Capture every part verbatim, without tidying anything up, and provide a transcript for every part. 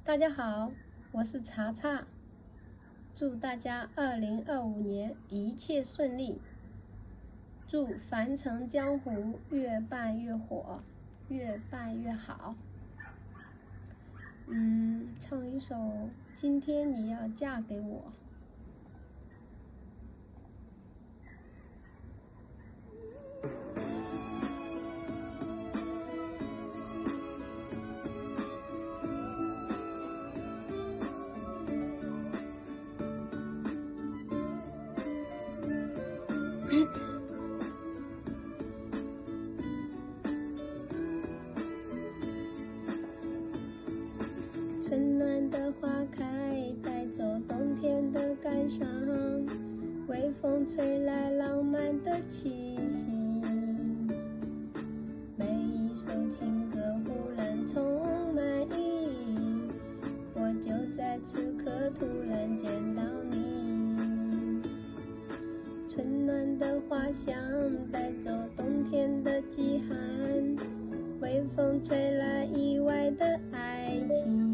大家好，我是查查，祝大家二零二五年一切顺利，祝凡城江湖越办越火，越办越好。嗯，唱一首《今天你要嫁给我》。春暖的花开，带走冬天的感伤，微风吹来浪漫的气息，每一首情歌忽然充满意义，我就在此刻突然见到你。春暖的花香带走冬天的饥寒，微风吹来意外的爱情，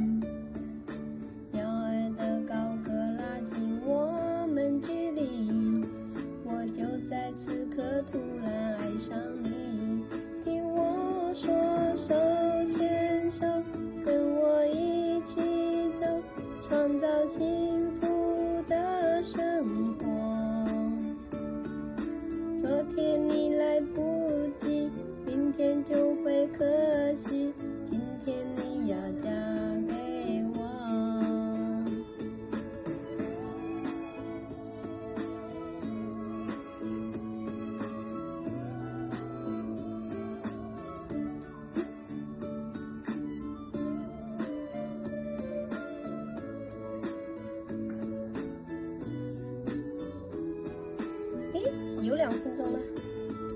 鸟儿的高歌拉近我们距离，我就在此刻突然爱上你。听我说，手牵手，跟我一起走，创造幸福的生活。昨天你来不及，明天就会可惜，今天你要嫁给我。诶，有两分钟了。